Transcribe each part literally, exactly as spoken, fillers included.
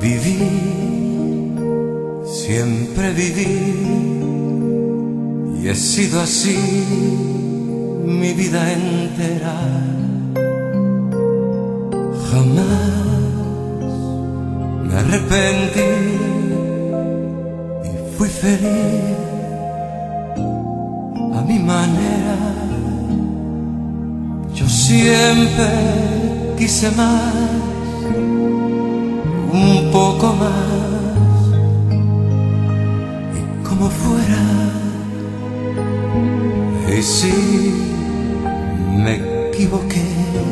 Viví, siempre viví, y he sido así mi vida entera. Jamás me arrepentí y fui feliz a mi manera. Yo siempre quise más, un poco más, y como fuera. Y si me equivoqué,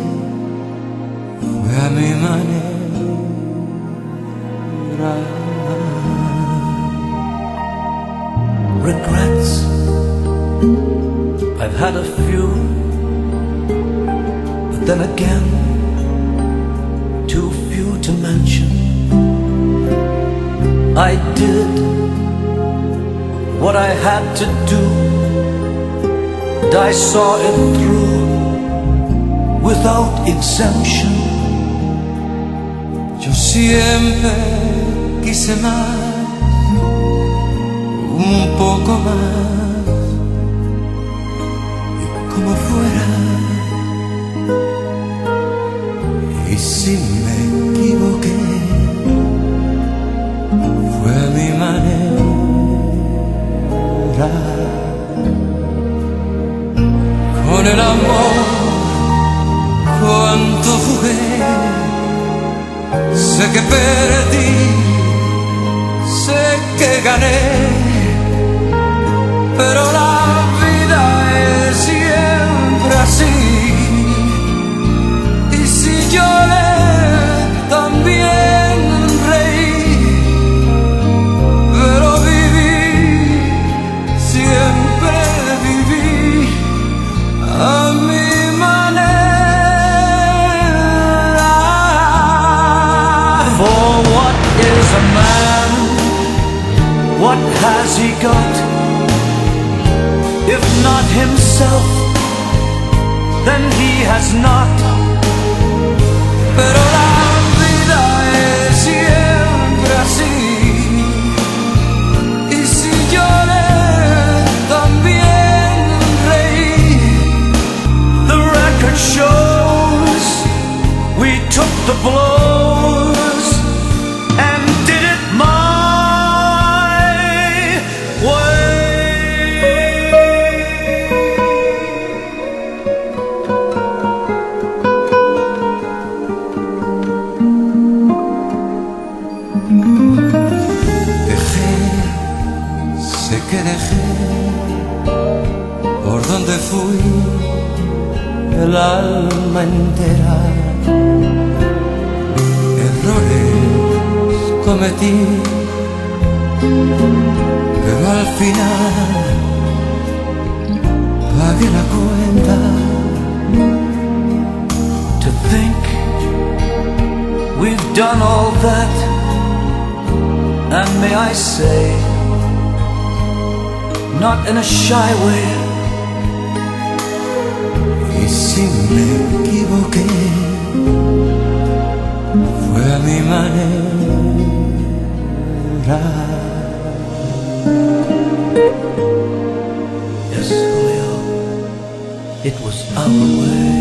fue a mi manera. Regrets, I've had a few, but then again, too few to mention. I did what I had to do, and I saw it through without exemption. Yo siempre quise más, un poco más, y como fuera. Y si me equivoqué, fue a mi manera. Con el amor, cuánto jugué, sé que perdí, sé que gané, pero la vida es siempre así. Y si lloré, también reí, pero viví, siempre viví a mi manera. For what is a man? What has he got? If not himself, then he has not. Pero la vida es siempre así. Y si lloré, también reí. The record shows we took the blows and did it my way. Dejé, sé que dejé, por donde fui, el alma entera. Errores cometí, pero al final pagué la cuenta. To think we've done all that, and may I say, not in a shy way. Y si me equivoqué, fue a mi manera. Yes, Julio, it was our way.